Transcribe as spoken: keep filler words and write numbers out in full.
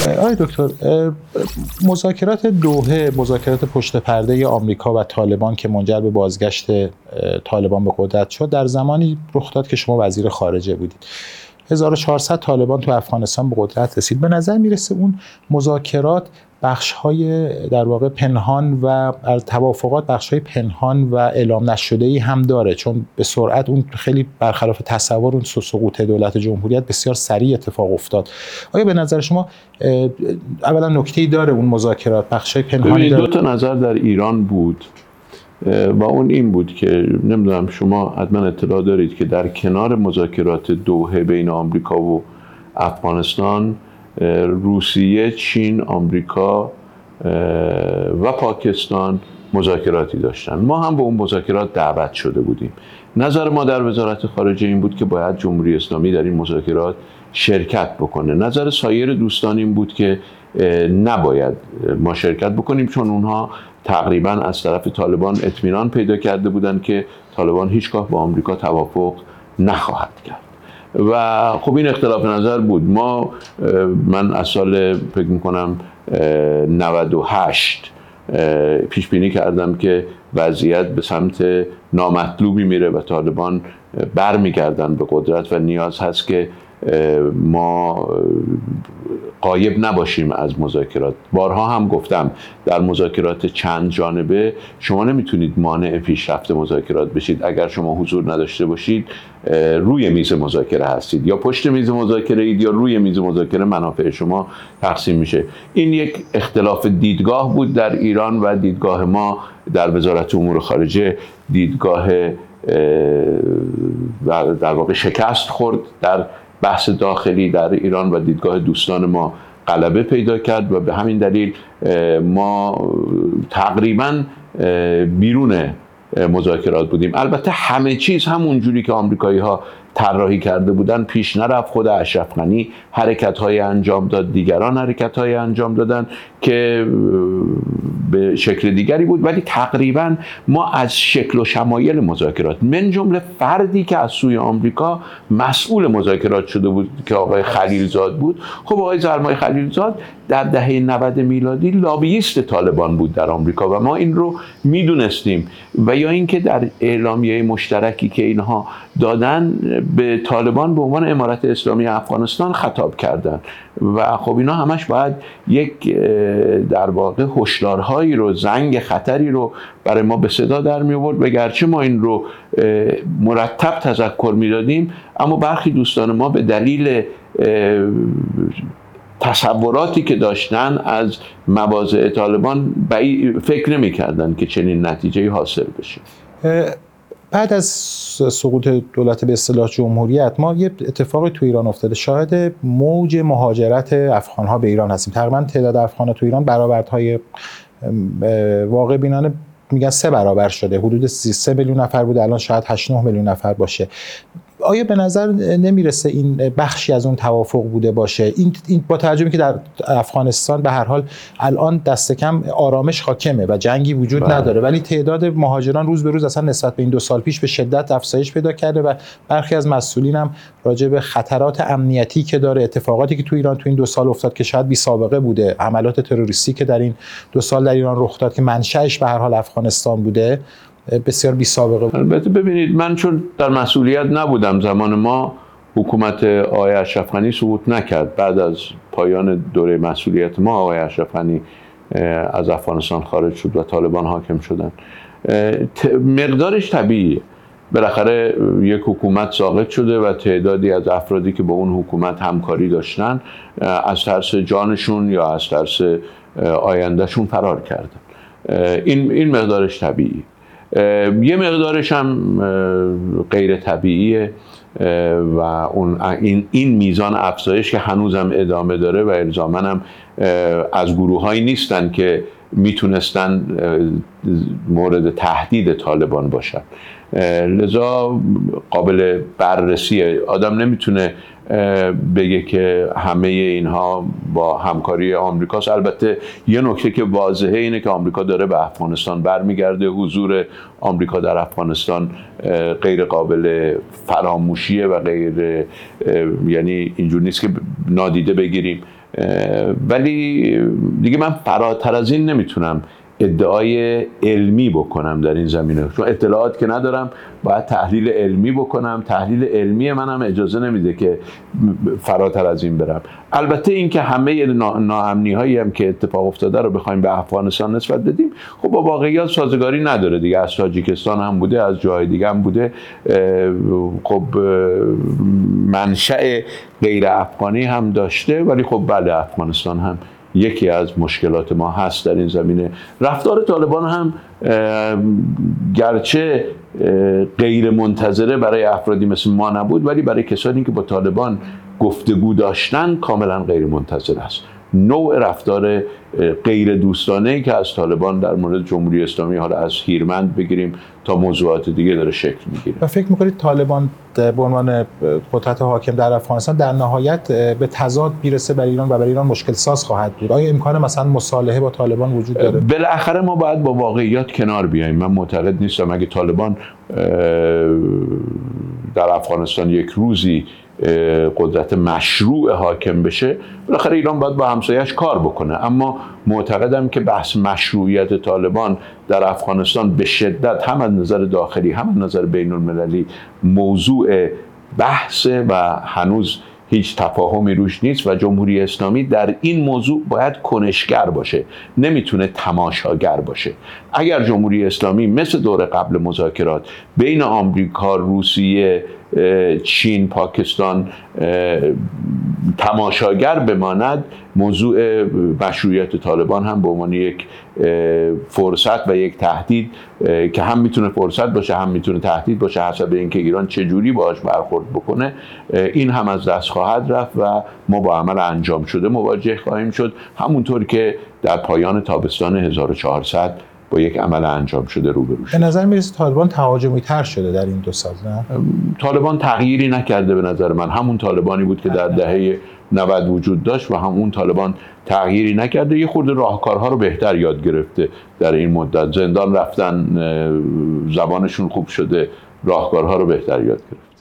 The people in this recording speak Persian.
آقای دکتر، مذاکرات دوحه، مذاکرات پشت پرده آمریکا و طالبان که منجر به بازگشت طالبان به قدرت شد، در زمانی رخ داد که شما وزیر خارجه بودید. هزار و چهارصد طالبان تو افغانستان به قدرت رسید. به نظر میرسه اون مذاکرات بخش‌های در واقع پنهان و توافقات بخش‌های پنهان و اعلام نشده‌ای هم داره، چون به سرعت اون خیلی برخلاف تصور اون سقوط دولت جمهوریت بسیار سریع اتفاق افتاد. آیا به نظر شما اولا نکته‌ای داره اون مذاکرات، بخش‌های پنهانی داره؟ دو تا نظر در ایران بود و اون این بود که نمیدونم شما حتما اطلاع دارید که در کنار مذاکرات دوحه بین آمریکا و افغانستان، روسیه، چین، آمریکا و پاکستان مذاکراتی داشتن. ما هم به اون مذاکرات دعوت شده بودیم. نظر ما در وزارت خارجه این بود که باید جمهوری اسلامی در این مذاکرات شرکت بکنه. نظر سایر دوستان این بود که نباید ما شرکت بکنیم، چون اونها تقریبا از طرف طالبان اطمینان پیدا کرده بودند که طالبان هیچگاه با آمریکا توافق نخواهد کرد. و خب این اختلاف نظر بود. ما من از سال فکر میکنم نود و هشت پیش بینی کردم که وضعیت به سمت نامطلوبی میره و طالبان برمیگردن به قدرت و نیاز هست که ما غایب نباشیم از مذاکرات. بارها هم گفتم در مذاکرات چند جانبه شما نمیتونید مانع پیشرفت مذاکرات بشید. اگر شما حضور نداشته باشید روی میز مذاکره هستید، یا پشت میز مذاکره اید یا روی میز مذاکره منافع شما تقسیم میشه. این یک اختلاف دیدگاه بود در ایران و دیدگاه ما در وزارت امور خارجه دیدگاه در واقع شکست خورد در بحث داخلی در ایران و دیدگاه دوستان ما غلبه پیدا کرد و به همین دلیل ما تقریباً بیرون مذاکرات بودیم. البته همه چیز همون جوری که آمریکایی ها طراحی کرده بودن پیش نرفت. خود اشرف غنی حرکت‌های انجام داد، دیگران حرکت‌های انجام دادن که به شکل دیگری بود، ولی تقریبا ما از شکل و شمایل مذاکرات، من جمله فردی که از سوی آمریکا مسئول مذاکرات شده بود که آقای خلیلزاد بود. خب آقای زلمای خلیلزاد در دهه نود میلادی لابییست طالبان بود در آمریکا و ما این رو میدونستیم. و یا اینکه در اعلامیه مشترکی که اینها دادن به طالبان به عنوان امارت اسلامی افغانستان خطاب کردن و خب اینا همش باید یک در واقع هشدارهایی رو، زنگ خطری رو برای ما به صدا در می آورد. و گرچه ما این رو مرتب تذکر میدادیم، اما برخی دوستان ما به دلیل تصوراتی که داشتن از مواضع طالبان فکر نمی کردن که چنین نتیجه‌ای حاصل بشه. بعد از سقوط دولت به اصطلاح جمهوریت ما یه اتفاقی تو ایران افتاده، شاهد موج مهاجرت افغان‌ها به ایران هستیم. تقریبا تعداد افغان‌ها تو ایران برآوردهای واقع بینانه میگن سه برابر شده، حدود سه میلیون نفر بوده، الان شاید هشت نه میلیون نفر باشه. آیا به نظر نمیرسه این بخشی از اون توافق بوده باشه؟ این, این با توجه که در افغانستان به هر حال الان دست کم آرامش حاکمه و جنگی وجود بله. نداره، ولی تعداد مهاجران روز به روز اصلا نسبت به این دو سال پیش به شدت افزایش پیدا کرده و برخی از مسئولین هم راجع به خطرات امنیتی که داره، اتفاقاتی که تو ایران تو این دو سال افتاد که شاید بی سابقه بوده، حملات تروریستی که در این دو سال در ایران رخ داد که منشأش به هر حال افغانستان بوده، بسیار بی سابقه بود. البته ببینید، من چون در مسئولیت نبودم زمان ما، حکومت آقای اشرف غنی سقوط نکرد. بعد از پایان دوره مسئولیت ما آقای اشرف غنی از افغانستان خارج شد و طالبان حاکم شدن. مقدارش طبیعیه، بالاخره یک حکومت ساقط شده و تعدادی از افرادی که با اون حکومت همکاری داشتن از ترس جانشون یا از ترس آیندهشون فرار کردن. این این مقدارش طبیعیه. یه مقدارش هم غیر طبیعیه و اون این این میزان افزایش که هنوزم ادامه داره و الزاماً هم از گروه‌هایی نیستن که میتونستن مورد تهدید طالبان باشن، لذا قابل بررسیه. آدم نمیتونه بگه که همه اینها با همکاری آمریکاست. البته یه نکته که واضحه اینه که آمریکا داره به افغانستان برمیگرده. حضور آمریکا در افغانستان غیر قابل فراموشیه و غیر، یعنی اینجور نیست که نادیده بگیریم. ولی دیگه من فراتر از این نمیتونم ادعای علمی بکنم در این زمینه، چون اطلاعات که ندارم. باید تحلیل علمی بکنم. تحلیل علمی منم اجازه نمیده که فراتر از این برم. البته این که همه ناامنی هایی هم که اتفاق افتاده رو بخوایم به افغانستان نسبت بدیم، خب با واقعیت سازگاری نداره دیگه. از تاجیکستان هم بوده، از جای دیگه هم بوده. خب منشأ غیر افغانی هم داشته، ولی خب بله، افغانستان هم یکی از مشکلات ما هست در این زمینه. رفتار طالبان هم گرچه غیر منتظره برای افرادی مثل ما نبود، ولی برای کسانی که با طالبان گفتگو داشتن کاملا غیر منتظره است. نوع رفتار غیر دوستانه‌ای که از طالبان در مورد جمهوری اسلامی، حالا از هیرمند بگیریم تا موضوعات دیگه، داره شکل میگیره. و فکر میکنید طالبان به عنوان قدرت حاکم در افغانستان در نهایت به تضاد میرسه برای ایران و برای ایران مشکل ساز خواهد بود؟ آیا امکان مثلا مصالحه با طالبان وجود داره؟ بالاخره ما باید با واقعیت کنار بیاییم. من معتقد نیستم اگه طالبان در افغانستان یک روزی قدرت مشروع حاکم بشه، بالاخره ایران باید با همسایه‌اش کار بکنه. اما معتقدم که بحث مشروعیت طالبان در افغانستان به شدت هم از نظر داخلی هم از نظر بین المللی موضوع بحث و هنوز هیچ تفاهمی روش نیست و جمهوری اسلامی در این موضوع باید کنشگر باشه، نمیتونه تماشاگر باشه. اگر جمهوری اسلامی مثل دور قبل مذاکرات بین آمریکا، روسیه، چین، پاکستان تماشاگر بماند، موضوع مشروعیت طالبان هم به عنوان یک فرصت و یک تهدید که هم میتونه فرصت باشه هم میتونه تهدید باشه، حسب اینکه ایران چه جوری باهاش برخورد بکنه، این هم از دست خواهد رفت و ما با عمل انجام شده مواجه خواهیم شد، همونطور که در پایان تابستان هزار و چهارصد با یک عمل انجام شده روبرو شد. به نظر میرسه طالبان تهاجمی تر شده در این دو سال، نه؟ طالبان تغییری نکرده به نظر من، همون طالبانی بود که در دهه نود وجود داشت و همون طالبان تغییری نکرده. یه خورده راهکارها رو بهتر یاد گرفته در این مدت، زندان رفتن، زبانشون خوب شده، راهکارها رو بهتر یاد گرفته.